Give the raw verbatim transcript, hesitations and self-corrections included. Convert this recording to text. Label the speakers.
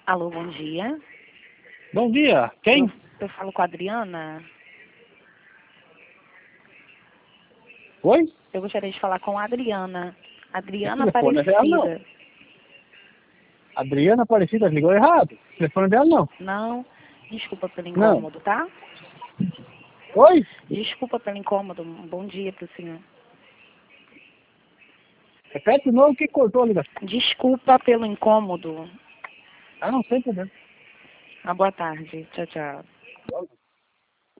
Speaker 1: Alô, bom dia.
Speaker 2: Bom dia, quem?
Speaker 1: Eu, eu falo com a Adriana.
Speaker 2: Oi?
Speaker 1: Eu gostaria de falar com a Adriana. Adriana
Speaker 2: Esse telefone é real, não.
Speaker 1: Aparecida.
Speaker 2: Adriana Aparecida, ligou errado. O telefone dela não.
Speaker 1: Não, desculpa pelo
Speaker 2: Não.
Speaker 1: incômodo, tá?
Speaker 2: Oi?
Speaker 1: Desculpa pelo incômodo. Um bom dia pro senhor.
Speaker 2: Repete de novo que cortou a ligação.
Speaker 1: Desculpa pelo incômodo.
Speaker 2: Ah, não, sem problema.
Speaker 1: Uma boa tarde. Tchau, tchau.